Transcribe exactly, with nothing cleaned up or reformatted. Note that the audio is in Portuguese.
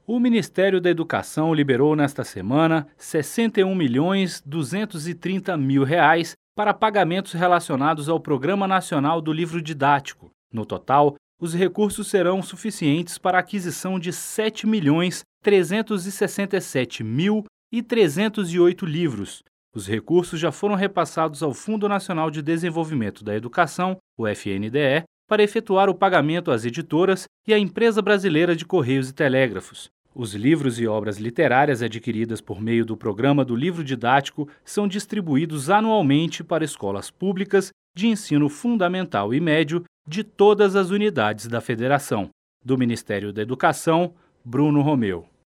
O Ministério da Educação liberou nesta semana sessenta e um milhões duzentos e trinta mil reais para pagamentos relacionados ao Programa Nacional do Livro Didático. No total, os recursos serão suficientes para a aquisição de sete milhões trezentos e sessenta e sete mil e trezentos e oito livros. Os recursos já foram repassados ao Fundo Nacional de Desenvolvimento da Educação, o F N D E, para efetuar o pagamento às editoras e à Empresa Brasileira de Correios e Telégrafos. Os livros e obras literárias adquiridas por meio do Programa do Livro Didático são distribuídos anualmente para escolas públicas de ensino fundamental e médio de todas as unidades da Federação. Do Ministério da Educação, Bruno Romeu.